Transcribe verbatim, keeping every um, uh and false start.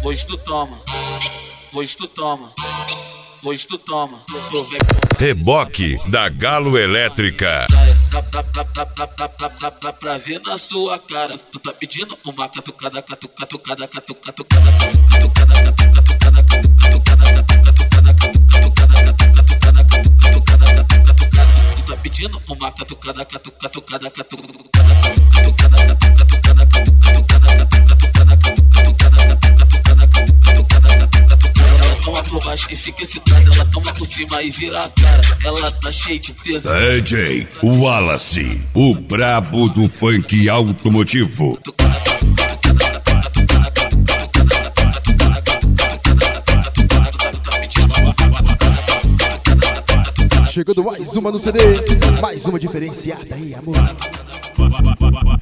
hoje tu toma, hoje tu toma, hoje tu toma. Reboque da Galo Elétrica. Dá, dá, dá, dá, dá, dá, dá, dá, dá pra ver na sua cara. Tu tá pedindo uma catucada, catucada, catucada, catucada, catucada, catucada, catucada, catucada, catucada, catucada, catucada, catucada, catucada. Tu tá pedindo uma catucada, catucada, catucada, catucada, catucada, catucada, catucada, catucada, ela toma por baixo e fica excitada, ela toma por cima e vira a cara. Ela tá cheia de tesão. D J Wallace, o brabo do funk automotivo. Chegando mais uma no C D, mais uma diferenciada aí, amor.